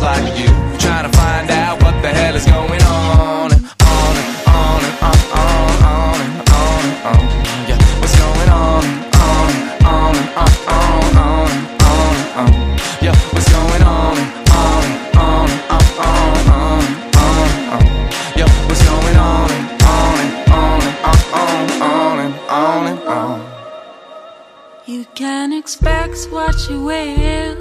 just like you, trying to find out what the hell is going on. And on and on and on, on and on and on. Yeah, what's going on? On and on and on, on and on and on. Yeah, what's going on? On and on and on, on and on. Yeah, what's going on? On and on and on and on and on. You can expect what you will.